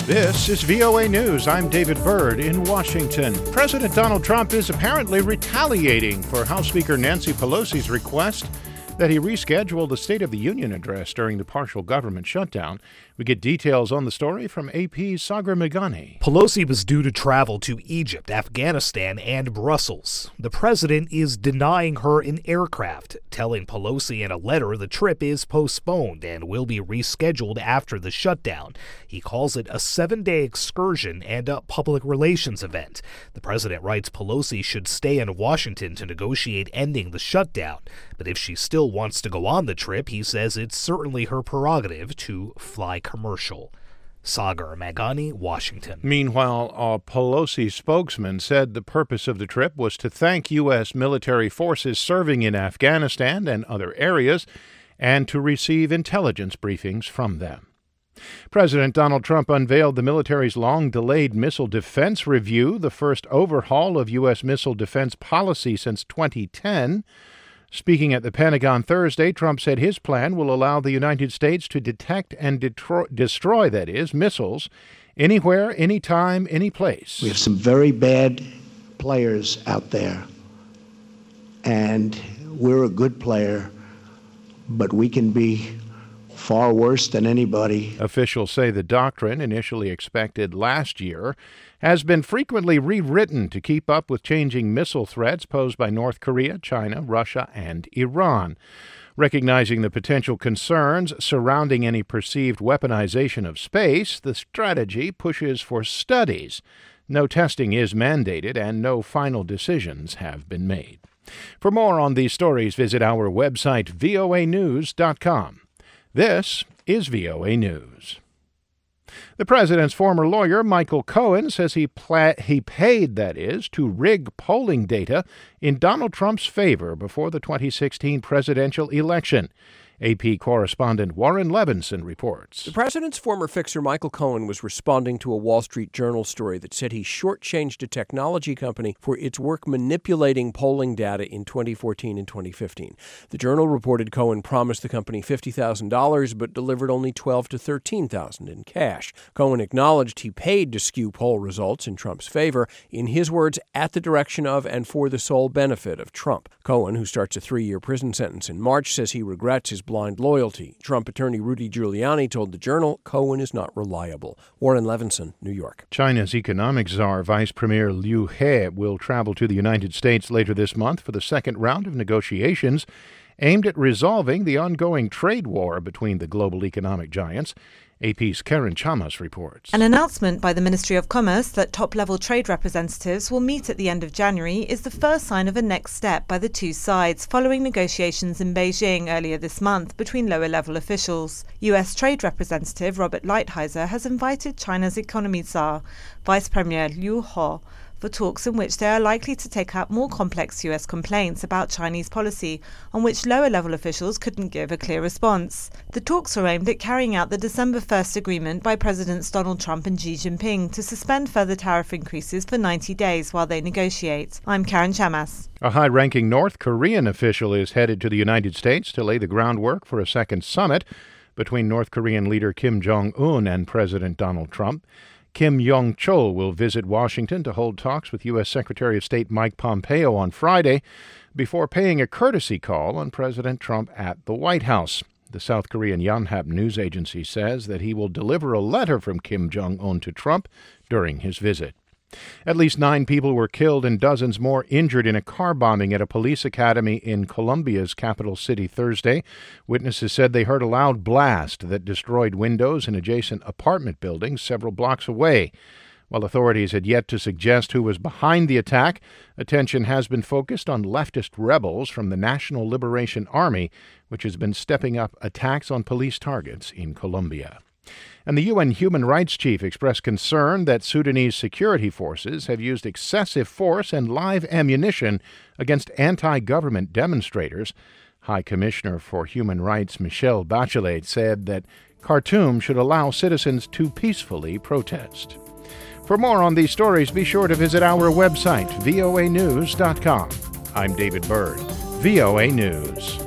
This is VOA News. I'm David Byrd in Washington. President Donald Trump is apparently retaliating for House Speaker Nancy Pelosi's request that he reschedule the State of the Union address during the partial government shutdown. We get details on the story from AP's Sagar Meghani. Pelosi was due to travel to Egypt, Afghanistan, and Brussels. The president is denying her an aircraft, telling Pelosi in a letter the trip is postponed and will be rescheduled after the shutdown. He calls it a 7-day excursion and a public relations event. The president writes Pelosi should stay in Washington to negotiate ending the shutdown. But if she still wants to go on the trip, he says it's certainly her prerogative to fly commercial. Sagar Meghani, Washington. Meanwhile, a Pelosi spokesman said the purpose of the trip was to thank U.S. military forces serving in Afghanistan and other areas and to receive intelligence briefings from them. President Donald Trump unveiled the military's long-delayed missile defense review, the first overhaul of U.S. missile defense policy since 2010. Speaking at the Pentagon Thursday, Trump said his plan will allow the United States to detect and destroy, that is, missiles anywhere, anytime, any place. We have some very bad players out there, and we're a good player, but we can be far worse than anybody. Officials say the doctrine, initially expected last year, has been frequently rewritten to keep up with changing missile threats posed by North Korea, China, Russia, and Iran. Recognizing the potential concerns surrounding any perceived weaponization of space, the strategy pushes for studies. No testing is mandated, and no final decisions have been made. For more on these stories, visit our website, voanews.com. This is VOA News. The president's former lawyer, Michael Cohen, says he paid, that is, to rig polling data in Donald Trump's favor before the 2016 presidential election. AP correspondent Warren Levinson reports. The president's former fixer, Michael Cohen, was responding to a Wall Street Journal story that said he shortchanged a technology company for its work manipulating polling data in 2014 and 2015. The Journal reported Cohen promised the company $50,000 but delivered only $12,000 to $13,000 in cash. Cohen acknowledged he paid to skew poll results in Trump's favor, in his words, at the direction of and for the sole benefit of Trump. Cohen, who starts a 3-year prison sentence in March, says he regrets his blind loyalty. Trump attorney Rudy Giuliani told the Journal Cohen is not reliable. Warren Levinson, New York. China's economic czar, Vice Premier Liu He, will travel to the United States later this month for the second round of negotiations aimed at resolving the ongoing trade war between the global economic giants. AP's Karen Chamas reports. An announcement by the Ministry of Commerce that top-level trade representatives will meet at the end of January is the first sign of a next step by the two sides following negotiations in Beijing earlier this month between lower-level officials. U.S. Trade Representative Robert Lighthizer has invited China's economy czar, Vice Premier Liu He, for talks in which they are likely to take up more complex U.S. complaints about Chinese policy, on which lower-level officials couldn't give a clear response. The talks are aimed at carrying out the December 1st agreement by Presidents Donald Trump and Xi Jinping to suspend further tariff increases for 90 days while they negotiate. I'm Karen Chamas. A high-ranking North Korean official is headed to the United States to lay the groundwork for a second summit between North Korean leader Kim Jong-un and President Donald Trump. Kim Yong-chol will visit Washington to hold talks with U.S. Secretary of State Mike Pompeo on Friday before paying a courtesy call on President Trump at the White House. The South Korean Yonhap news agency says that he will deliver a letter from Kim Jong-un to Trump during his visit. At least 9 people were killed and dozens more injured in a car bombing at a police academy in Colombia's capital city Thursday. Witnesses said they heard a loud blast that destroyed windows in adjacent apartment buildings several blocks away. While authorities had yet to suggest who was behind the attack, attention has been focused on leftist rebels from the National Liberation Army, which has been stepping up attacks on police targets in Colombia. And the UN Human Rights Chief expressed concern that Sudanese security forces have used excessive force and live ammunition against anti-government demonstrators. High Commissioner for Human Rights Michelle Bachelet said that Khartoum should allow citizens to peacefully protest. For more on these stories, be sure to visit our website, voanews.com. I'm David Byrd, VOA News.